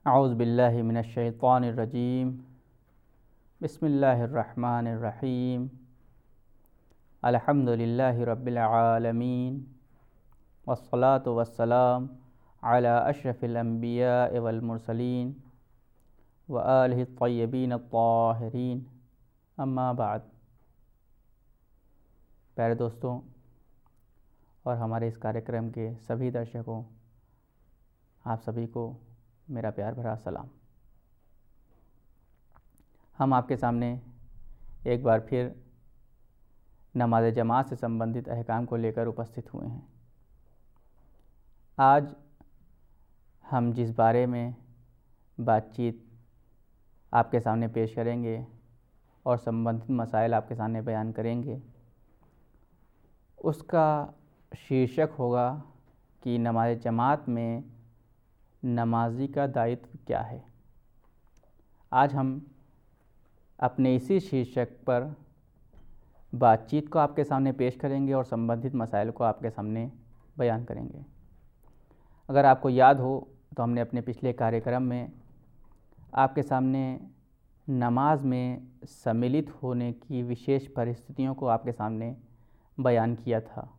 औज़ु बिल्लाहि मिनश्शैतानिर्रजीम। बिस्मिल्लाहिर्रहमानिर्रहीम। अल्हम्दुलिल्लाहि रब्बिल आलमीन। वस्सलातु वस्सलाम अला अशरफिल अंबिया वल मुरसलीन व आलिहि तय्यबीन अत्ताहिरीन। अम्मा बाद। प्यारे दोस्तों और हमारे इस कार्यक्रम के सभी दर्शकों, आप सभी को मेरा प्यार भरा सलाम। हम आपके सामने एक बार फिर नमाज जमात से संबंधित अहकाम को लेकर उपस्थित हुए हैं। आज हम जिस बारे में बातचीत आपके सामने पेश करेंगे और संबंधित मसाइल आपके सामने बयान करेंगे, उसका शीर्षक होगा कि नमाज जमात में नमाजी का दायित्व क्या है। आज हम अपने इसी शीर्षक पर बातचीत को आपके सामने पेश करेंगे और संबंधित मसाइल को आपके सामने बयान करेंगे। अगर आपको याद हो तो हमने अपने पिछले कार्यक्रम में आपके सामने नमाज में सम्मिलित होने की विशेष परिस्थितियों को आपके सामने बयान किया था।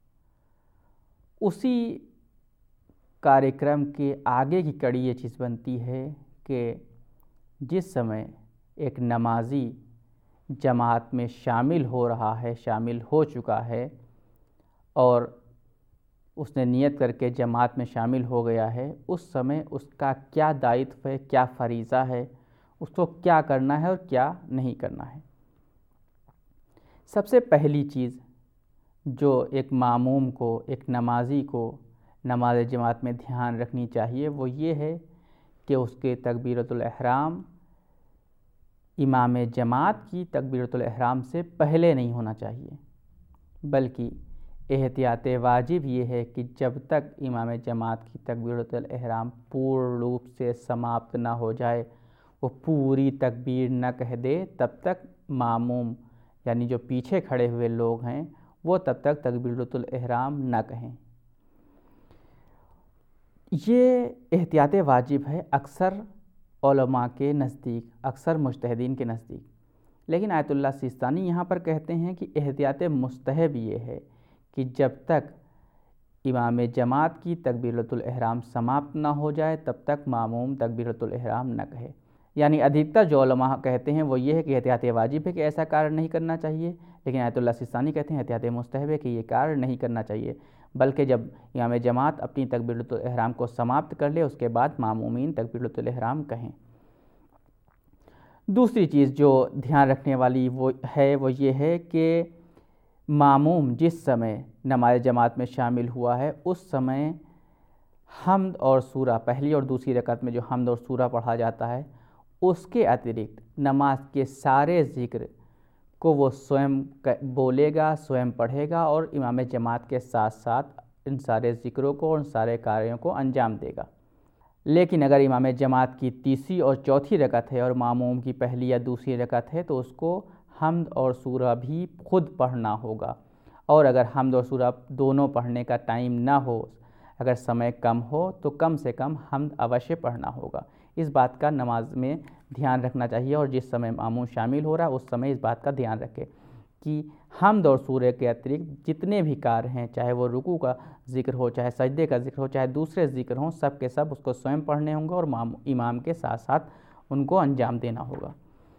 उसी कार्यक्रम के आगे की कड़ी ये चीज़ बनती है कि जिस समय एक नमाजी जमात में शामिल हो रहा है, शामिल हो चुका है और उसने नियत करके जमात में शामिल हो गया है, उस समय उसका क्या दायित्व है, क्या फरीज़ा है, उसको क्या करना है और क्या नहीं करना है। सबसे पहली चीज़ जो एक मामूम को, एक नमाजी को नमाज जमात में ध्यान रखनी चाहिए वो ये है कि उसके तकबीरतुल एहराम इमाम जमात की तकबीरतुल एहराम से पहले नहीं होना चाहिए, बल्कि एहतियात वाजिब ये है कि जब तक इमाम जमात की तकबीरतुल एहराम पूर्ण रूप से समाप्त ना हो जाए, वो पूरी तकबीर न कह दे, तब तक मामूम यानी जो पीछे खड़े हुए लोग हैं वो तब तक तकबीरतुल एहराम न कहें। ये एहतियात वाजिब है अक्सर उलमा के नज़दीक, अक्सर मुज्तहिदीन के नज़दीक। लेकिन आयतुल्लाह सिस्तानी यहाँ पर कहते हैं कि एहतियात मुस्तहब ये है कि जब तक इमाम जमात की तकबीरतुल एहराम समाप्त ना हो जाए तब तक मामूम तकबीरतुल एहराम न कहे। यानी अधिकतर जो उलमा कहते हैं वो ये है कि एहतियात वाजिब है कि ऐसा कार्य नहीं करना चाहिए, लेकिन आयतुल्लाह सिस्तानी कहते हैं एहतियात मुस्तहब है कि ये कार्य नहीं करना चाहिए, बल्कि जब इमाम जमात अपनी तकबीरतुल एहराम को समाप्त कर ले उसके बाद मामूमीन तकबीरतुल एहराम कहें। दूसरी चीज़ जो ध्यान रखने वाली वो ये है कि मामूम जिस समय नमाज जमात में शामिल हुआ है उस समय हम्द और सूरा, पहली और दूसरी रकात में जो हम्द और सूरा पढ़ा जाता है, उसके अतिरिक्त नमाज के सारे ज़िक्र को वो स्वयं बोलेगा, स्वयं पढ़ेगा और इमाम जमात के साथ साथ इन सारे ज़िक्रों को और इन सारे कार्यों को अंजाम देगा। लेकिन अगर इमाम जमात की तीसरी और चौथी रकात है और मामूम की पहली या दूसरी रकात है तो उसको हम्द और सूरा भी खुद पढ़ना होगा। और अगर हम्द और सूरा दोनों पढ़ने का टाइम ना हो, अगर समय कम हो तो कम से कम हम्द अवश्य पढ़ना होगा। इस बात का नमाज में ध्यान रखना चाहिए और जिस समय मामूम शामिल हो रहा है उस समय इस बात का ध्यान रखें कि हम्द और सूरे के अतिरिक्त जितने भी कार्य हैं, चाहे वो रुकू का जिक्र हो, चाहे सजदे का जिक्र हो, चाहे दूसरे जिक्र हों, सब के सब उसको स्वयं पढ़ने होंगे और इमाम के साथ साथ उनको अंजाम देना होगा।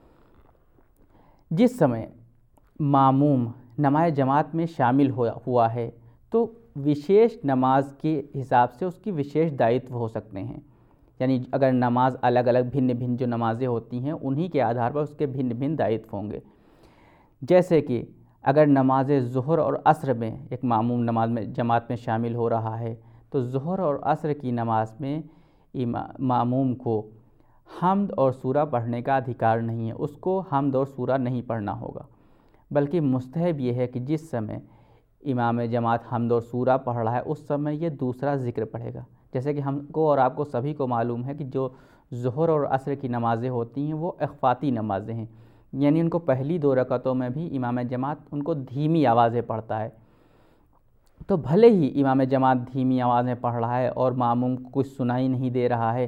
जिस समय मामूम नमाज जमात में शामिल हुआ है तो विशेष नमाज के हिसाब से उसकी विशेष दायित्व हो सकते हैं। यानी अगर नमाज अलग अलग भिन्न भिन्न जो नमाज़ें होती हैं उन्हीं के आधार पर उसके भिन्न भिन्न दायित्व होंगे। जैसे कि अगर नमाज ज़ुहर और असर में एक मामूम नमाज में जमात में शामिल हो रहा है तो ज़ुहर और असर की नमाज में मामूम को हम्द और सूरा पढ़ने का अधिकार नहीं है, उसको हम्द और सूरा नहीं पढ़ना होगा, बल्कि मुस्तहब ये है कि जिस समय इमाम जमात हम्द और सूरा पढ़ रहा है उस समय ये दूसरा ज़िक्र पढ़ेगा। जैसे कि हमको और आपको सभी को मालूम है कि जो ज़ुहर और असर की नमाज़ें होती हैं वो इख्फ़ाती नमाज़ें हैं, यानी उनको पहली दो रकातों में भी इमाम जमात उनको धीमी आवाज़ें पढ़ता है। तो भले ही इमाम जमात धीमी आवाज़ में पढ़ रहा है और मामूम को कुछ सुनाई नहीं दे रहा है,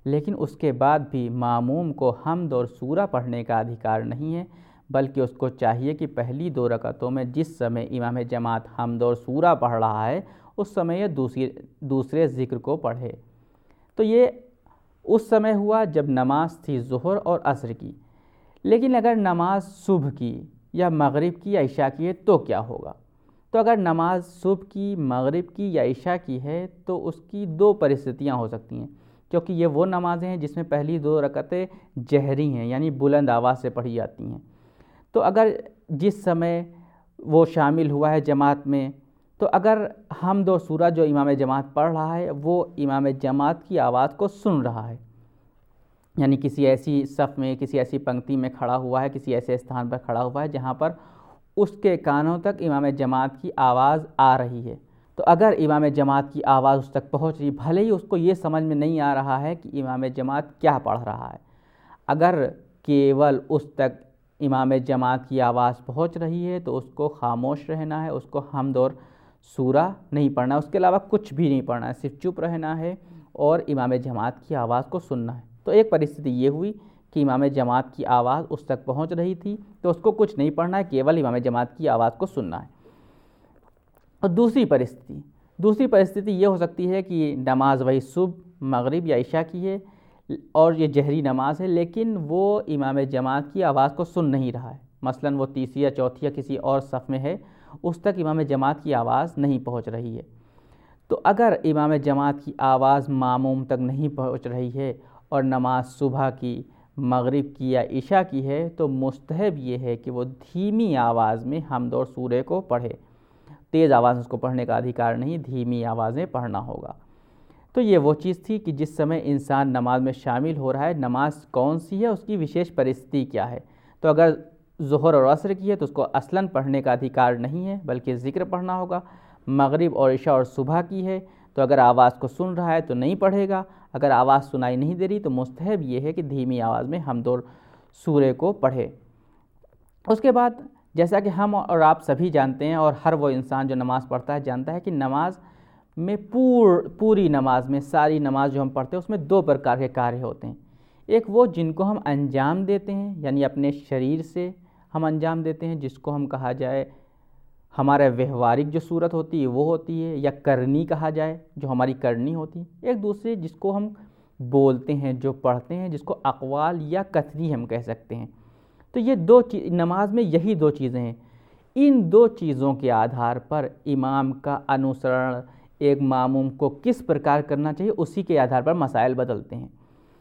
लेकिन उसके बाद भी मामूम को हम्द और सूरा पढ़ने का अधिकार नहीं है, बल्कि उसको चाहिए कि पहली 2 रकअतों में जिस समय इमाम जमात हम्द और सूरा पढ़ रहा है उस समय यह दूसरे ज़िक्र को पढ़े। तो ये उस समय हुआ जब नमाज थी ज़ुहर और असर की। लेकिन अगर नमाज सुबह की या मगरिब की या इशा की है तो क्या होगा? तो अगर नमाज सुबह की, मगरिब की या इशा की है तो उसकी 2 परिस्थितियाँ हो सकती हैं, क्योंकि ये वो नमाज़ें हैं जिसमें पहली 2 रकअतें जहरी हैं, यानी बुलंद आवाज़ से पढ़ी जाती हैं। तो अगर जिस समय वो शामिल हुआ है जमात में, तो अगर हम्द और सूरा जो इमाम जमात पढ़ रहा है वो इमाम जमात की आवाज़ को सुन रहा है, यानी किसी ऐसी सफ़ में, किसी ऐसी पंक्ति में खड़ा हुआ है, किसी ऐसे स्थान पर खड़ा हुआ है जहाँ पर उसके कानों तक इमाम जमात की आवाज़ आ रही है, तो अगर इमाम जमात की आवाज़ उस तक पहुँच रही, भले ही उसको ये समझ में नहीं आ रहा है कि इमाम जमात क्या पढ़ रहा है, अगर केवल उस तक इमाम जमात की आवाज़ पहुँच रही है तो उसको खामोश रहना है, उसको हम्द और सूरा नहीं पढ़ना, उसके अलावा कुछ भी नहीं पढ़ना है, सिर्फ चुप रहना है और इमाम जमात की आवाज़ को सुनना है। तो एक परिस्थिति ये हुई कि इमाम जमात की आवाज़ उस तक पहुंच रही थी तो उसको कुछ नहीं पढ़ना है, केवल इमाम जमात की आवाज़ को सुनना है। और दूसरी परिस्थिति ये हो सकती है कि नमाज वही सुबह, मगरिब या इशा की है और ये जहरी नमाज है, लेकिन वो इमाम जमात की आवाज़ को सुन नहीं रहा है। मसलन वो तीसरी या चौथी या किसी और सफ़ में है, उस तक इमाम जमात की आवाज़ नहीं पहुंच रही है। तो अगर इमाम जमात की आवाज़ मामूम तक नहीं पहुंच रही है और नमाज सुबह की, मगरिब की या इशा की है, तो मुस्तहब ये है कि वो धीमी आवाज़ में हम्द और सूरे को पढ़े। तेज़ आवाज़ में उसको पढ़ने का अधिकार नहीं, धीमी आवाज़ में पढ़ना होगा। तो ये वो चीज़ थी कि जिस समय इंसान नमाज में शामिल हो रहा है, नमाज कौन सी है, उसकी विशेष परिस्थिति क्या है। तो अगर ज़ुहर और असर की है तो उसको असलन पढ़ने का अधिकार नहीं है, बल्कि ज़िक्र पढ़ना होगा। मगरिब और इशा और सुबह की है तो अगर आवाज़ को सुन रहा है तो नहीं पढ़ेगा, अगर आवाज़ सुनाई नहीं दे रही तो मुस्तहब ये है कि धीमी आवाज़ में हम्द और सूरे को पढ़े। उसके बाद जैसा कि हम और आप सभी जानते हैं और हर वो इंसान जो नमाज़ पढ़ता है जानता है कि नमाज में पूरी नमाज में, सारी नमाज जो हम पढ़ते हैं उसमें 2 प्रकार के कार्य होते हैं। एक वो जिनको हम अंजाम देते हैं, यानी अपने शरीर से हम अंजाम देते हैं, जिसको हम कहा जाए हमारा व्यवहारिक जो सूरत होती है वो होती है, या करनी कहा जाए जो हमारी करनी होती है। एक दूसरे जिसको हम बोलते हैं, जो पढ़ते हैं, जिसको अक़वाल या कथनी हम कह सकते हैं। तो ये 2 चीज़ नमाज में, यही 2 चीज़ें हैं। इन 2 चीज़ों के आधार पर इमाम का अनुसरण एक मामूम को किस प्रकार करना चाहिए, उसी के आधार पर मसाइल बदलते हैं।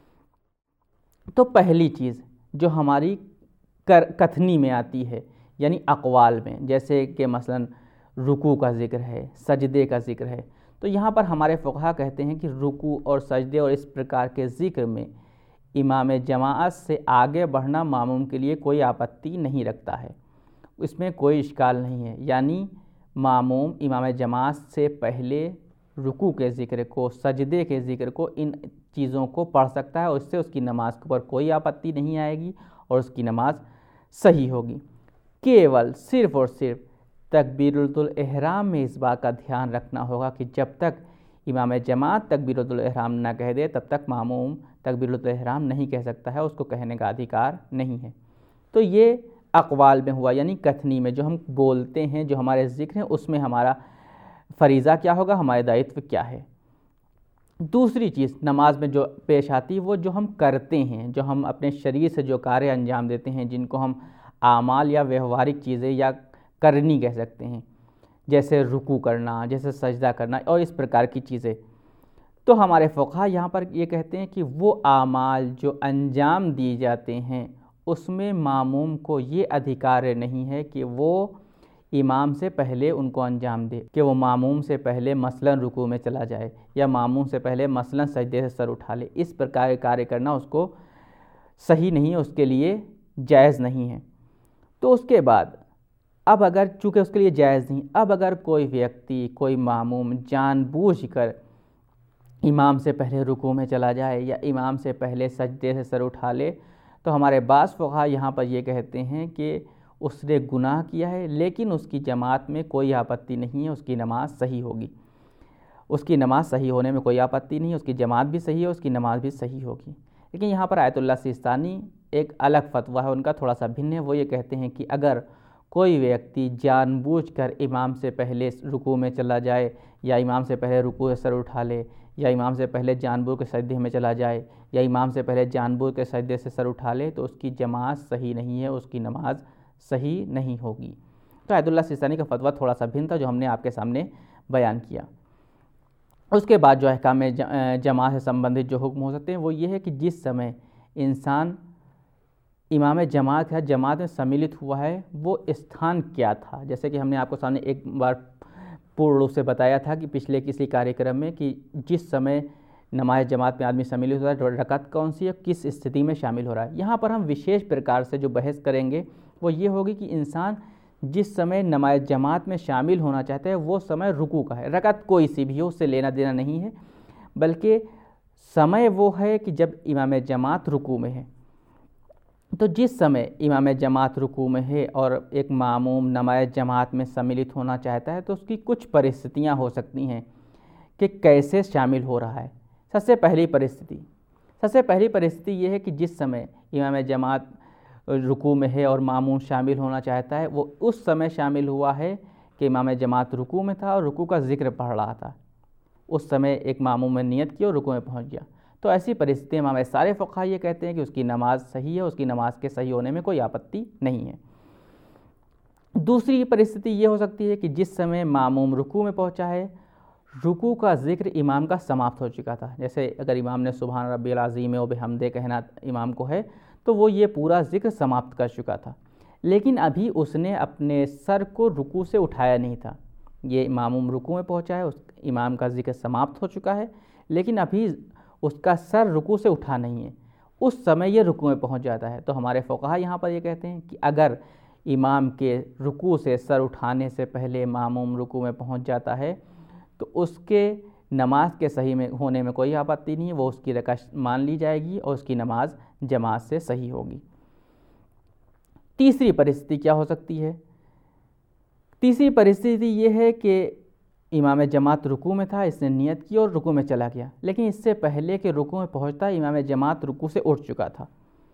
तो पहली चीज़ जो हमारी कथनी में आती है, यानी अक़वाल में, जैसे कि मसलन रुकू का ज़िक्र है, सजदे का ज़िक्र है, तो यहाँ पर हमारे फ़ुक़हा कहते हैं कि रुकू और सजदे और इस प्रकार के ज़िक्र में इमाम जमाअत से आगे बढ़ना मामूम के लिए कोई आपत्ति नहीं रखता है, इसमें कोई इश्काल नहीं है। यानी मामूम इमाम जमाअत से पहले रुकू के ज़िक्र को, सजदे के ज़िक्र को, इन चीज़ों को पढ़ सकता है और इससे उसकी नमाज के ऊपर कोई आपत्ति नहीं आएगी और उसकी नमाज सही होगी। केवल सिर्फ़ और सिर्फ तकबीरुल इहराम में इस बात का ध्यान रखना होगा कि जब तक इमाम जमात तकबीरुल इहराम ना कह दे तब तक मामूम तकबीरुल इहराम नहीं कह सकता है, उसको कहने का अधिकार नहीं है। तो ये अक़वाल में हुआ, यानी कथनी में जो हम बोलते हैं, जो हमारे ज़िक्र हैं, उसमें हमारा फ़रीज़ा क्या होगा, हमारे दायित्व क्या है। दूसरी चीज़ नमाज में जो पेश आती है वो जो हम करते हैं, जो हम अपने शरीर से जो कार्य अंजाम देते हैं, जिनको हम आमाल या व्यवहारिक चीज़ें या करनी कह सकते हैं, जैसे रुकू करना, जैसे सजदा करना और इस प्रकार की चीज़ें। तो हमारे फ़ुक़हा यहाँ पर ये कहते हैं कि वो आमाल जो अंजाम दिए जाते हैं उसमें मामूम को ये अधिकार नहीं है कि वो इमाम से पहले उनको अंजाम दे, कि वो मामूम से पहले मसलन रुकू में चला जाए या मामूम से पहले मसलन सजदे से सर उठा ले। इस प्रकार के कार्य करना उसको सही नहीं है, उसके लिए जायज़ नहीं है। तो उसके बाद अब अगर चूँकि उसके लिए जायज़ नहीं, अब अगर कोई व्यक्ति, कोई मामूम जानबूझकर इमाम से पहले रुकू में चला जाए या इमाम से पहले सजदे से सर उठा ले, तो हमारे बाज़ फ़ुक़हा यहाँ पर ये कहते हैं कि उसने गुनाह किया है, लेकिन उसकी जमात में कोई आपत्ति नहीं है, उसकी नमाज सही होगी। उसकी नमाज़ सही होने में कोई आपत्ति नहीं, उसकी जमात भी सही है, उसकी नमाज़ भी सही होगी। लेकिन यहाँ पर आयतुल्लाह सिस्तानी एक अलग फतवा है उनका, थोड़ा सा भिन्न है। वो ये कहते हैं कि अगर कोई व्यक्ति जानबूझकर इमाम से पहले रुकू में चला जाए, या इमाम से पहले रुकू से सर उठा ले, या इमाम से पहले जानबूझ के सजदे में चला जाए, या इमाम से पहले जानबूझ के सजदे से सर उठा ले, तो उसकी जमात सही नहीं है, उसकी नमाज सही नहीं होगी। तो आयतुल्लाह सिस्तानी का फतवा थोड़ा सा भिन्न था, जो हमने आपके सामने बयान किया। उसके बाद जो अहकाम जमात से संबंधित जो हुक्म हो सकते हैं वो ये है कि जिस समय इंसान इमाम जमात है, जमात में सम्मिलित हुआ है, वो स्थान क्या था। जैसे कि हमने आपको सामने एक बार पूर्ण रूप से बताया था कि पिछले किसी कार्यक्रम में कि जिस समय नमाज जमात में आदमी सम्मिलित होता है, रकात कौन सी है, किस स्थिति में शामिल हो रहा है। यहाँ पर हम विशेष प्रकार से जो बहस करेंगे वो ये होगी कि इंसान जिस समय नमाज जमात में शामिल होना चाहता है वो समय रुकू का है। रकात कोई सी भी हो, उससे लेना देना नहीं है, बल्कि समय वो है कि जब इमाम जमात रुकू में है। तो जिस समय इमाम जमात रुकू में है और एक मामूम नमाज जमात में सम्मिलित होना चाहता है, तो उसकी कुछ परिस्थितियां हो सकती हैं कि कैसे शामिल हो रहा है। सबसे पहली परिस्थिति ये है कि जिस समय इमाम जमात रुकू में है और मामूम शामिल होना चाहता है, वो उस समय शामिल हुआ है कि इमाम जमात रुकू में था और रुकू का जिक्र पढ़ रहा था। उस समय एक मामूम ने नियत की और रुकू में पहुंच गया। तो ऐसी परिस्थिति में हमारे सारे फ़ुक़हा ये कहते हैं कि उसकी नमाज सही है, उसकी नमाज के सही होने में कोई आपत्ति नहीं है। दूसरी परिस्थिति ये हो सकती है कि जिस समय मामूम रुकू में पहुंचा है, रुकू का जिक्र इमाम का समाप्त हो चुका था। जैसे अगर इमाम ने सुबहान रब्बिल अज़ीम व बिहम्दे कहना इमाम को है, तो वो ये पूरा जिक्र समाप्त कर चुका था, लेकिन अभी उसने अपने सर को रुकू से उठाया नहीं था। ये मामूम रुकू में पहुंचा है, उस इमाम का जिक्र समाप्त हो चुका है, लेकिन अभी उसका सर रुकू से उठा नहीं है। उस समय ये रुकू में पहुंच जाता है। तो हमारे फ़ुक़हा यहाँ पर ये कहते हैं कि अगर इमाम के रुकू से सर उठाने से पहले मामूम रुकू में पहुंच जाता है, तो उसके नमाज के सही में होने में कोई आपत्ति नहीं है, वो उसकी रकात मान ली जाएगी और उसकी नमाज जमात से सही होगी। तीसरी परिस्थिति क्या हो सकती है? तीसरी परिस्थिति ये है कि इमाम जमात रुकू में था, इसने नियत की और रुकू में चला गया, लेकिन इससे पहले कि रुकू में पहुंचता इमाम जमात रुकू से उठ चुका था।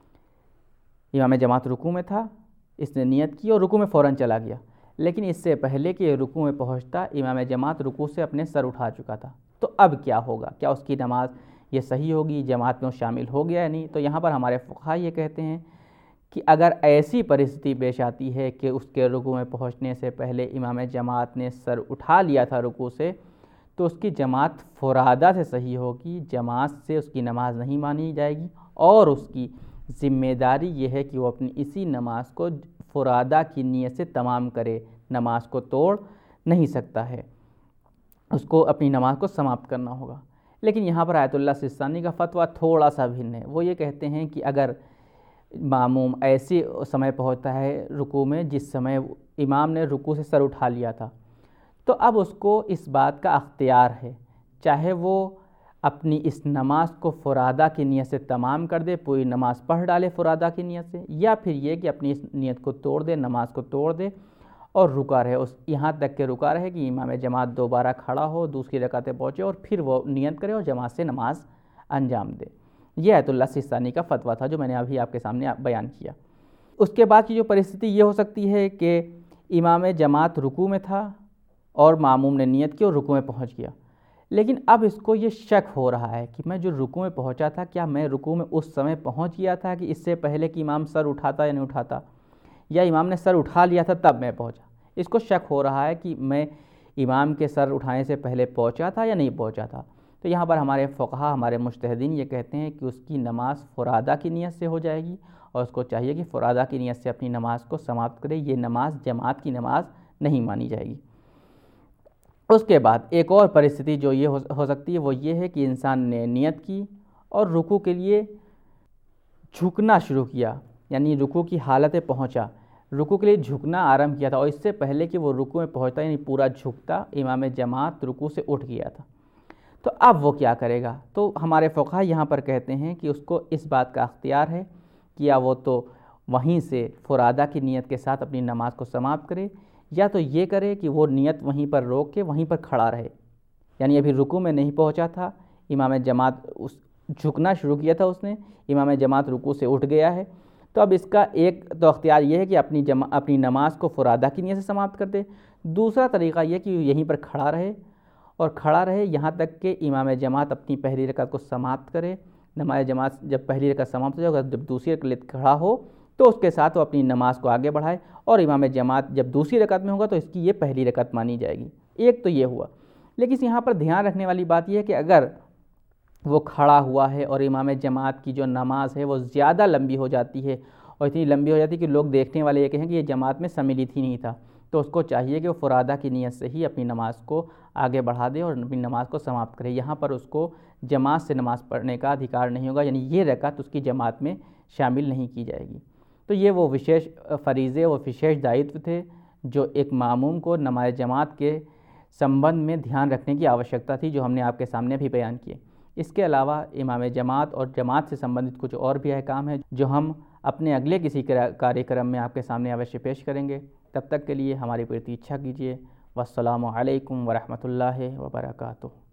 इमाम जमात रुकू में था, इसने नियत की और रुकू में फ़ौरन चला गया, लेकिन इससे पहले कि रुकू में पहुंचता इमाम जमात रुकू से अपने सर उठा चुका था। तो अब क्या होगा? क्या उसकी नमाज ये सही होगी, जमात में शामिल हो गया या नहीं? तो यहाँ पर हमारे फ़ुक़हा ये कहते हैं कि अगर ऐसी परिस्थिति पेश आती है कि उसके रुकू में पहुंचने से पहले इमाम जमात ने सर उठा लिया था रुकू से, तो उसकी जमात फुरादा से सही होगी, जमात से उसकी नमाज नहीं मानी जाएगी, और उसकी ज़िम्मेदारी ये है कि वो अपनी इसी नमाज को फुरादा की नीयत से तमाम करे, नमाज को तोड़ नहीं सकता है, उसको अपनी नमाज को समाप्त करना होगा। लेकिन यहाँ पर आयतुल्लाह सिस्तानी का फतवा थोड़ा सा भिन्न है। वो ये कहते हैं कि अगर मामूम ऐसे समय पहुंचता है रुकू में जिस समय इमाम ने रुकू से सर उठा लिया था, तो अब उसको इस बात का अख्तियार है, चाहे वो अपनी इस नमाज को फुरादा की नीयत से तमाम कर दे, पूरी नमाज पढ़ डाले फुरादा की नीयत से, या फिर ये कि अपनी इस नीयत को तोड़ दे, नमाज को तोड़ दे और रुका रहे, उस यहाँ तक के रुका रहे कि इमाम जमात दोबारा खड़ा हो, दूसरी रकातें पहुँचे और फिर वो नियत करे और जमात से नमाज अंजाम दे। यह आयतुल्लाह सिस्तानी का फतवा था जो मैंने अभी आपके सामने बयान किया। उसके बाद की जो परिस्थिति ये हो सकती है कि इमाम जमात रुकू में था और मामूम ने नियत की और रुकू में पहुँच गया, लेकिन अब इसको ये शक हो रहा है कि मैं जो रुकू में पहुँचा था, क्या मैं रुकू में उस समय पहुँच गया था कि इससे पहले कि इमाम सर उठाता या नहीं उठाता, या इमाम ने सर उठा लिया था तब मैं पहुँचा। इसको शक हो रहा है कि मैं इमाम के सर उठाने से पहले पहुँचा था या नहीं पहुँचा था। तो यहाँ पर हमारे फ़ुक़हा, हमारे मुज्तहिदीन ये कहते हैं कि उसकी नमाज फुरादा की नीयत से हो जाएगी और उसको चाहिए कि फुरादा की नीयत से अपनी नमाज को समाप्त करे, ये नमाज जमात की नमाज नहीं मानी जाएगी। उसके बाद एक और परिस्थिति जो ये हो सकती है वो ये है कि इंसान ने नियत की और रुकू के लिए झुकना शुरू किया, यानी रुकू की हालत में पहुँचा, रुकू के लिए झुकना आरंभ किया था, और इससे पहले कि वो रुकू में पहुँचता यानी पूरा झुकता इमाम जमात रुकू से उठ गया था। तो अब वो क्या करेगा? तो हमारे फ़ुक़हा यहाँ पर कहते हैं कि उसको इस बात का अख्तियार है कि या वो तो वहीं से फुरादा की नीयत के साथ अपनी नमाज को समाप्त करे, या तो ये करे कि वो नियत वहीं पर रोक के वहीं पर खड़ा रहे, यानी अभी रुकू में नहीं पहुंचा था, इमाम जमात उस झुकना शुरू किया था उसने, इमाम जमात रुकू से उठ गया है, तो अब इसका एक तो अख्तियार ये है कि अपनी नमाज को फुरादा की नीयत से समाप्त कर दे। दूसरा तरीक़ा यह कि यहीं पर खड़ा रहे और खड़ा रहे यहाँ तक कि इमाम जमात अपनी पहली रकात को समाप्त करे। नमाज जमात जब पहली रकात समाप्त हो जाएगा, जब दूसरी रकात खड़ा हो तो उसके साथ वो अपनी नमाज को आगे बढ़ाए, और इमाम जमात जब दूसरी रकात में होगा तो इसकी ये पहली रकात मानी जाएगी। एक तो ये हुआ। लेकिन यहाँ पर ध्यान रखने वाली बात यह है कि अगर वो खड़ा हुआ है और इमाम जमात की जो नमाज है वो ज़्यादा लंबी हो जाती है, और इतनी लंबी हो जाती है कि लोग देखने वाले ये कहें कि ये जमात में सम्मिलित ही नहीं था, तो उसको चाहिए कि वो फुरादा की नीयत से ही अपनी नमाज को आगे बढ़ा दे और अपनी नमाज को समाप्त करे। यहाँ पर उसको जमात से नमाज़ पढ़ने का अधिकार नहीं होगा, यानी ये रकात उसकी जमात में शामिल नहीं की जाएगी। तो ये वो विशेष फ़रीज़े व विशेष दायित्व थे जो एक मामूम को नमाज जमात के संबंध में ध्यान रखने की आवश्यकता थी, जो हमने आपके सामने भी बयान किए। इसके अलावा इमाम जमात और जमात से संबंधित कुछ और भी अहकाम है जो हम अपने अगले किसी कार्यक्रम में आपके सामने अवश्य पेश करेंगे। तब तक के लिए हमारी प्रतीक्षा कीजिए। वस्सलामु अलैकुम वरहमतुल्लाहि वबरकातुहू।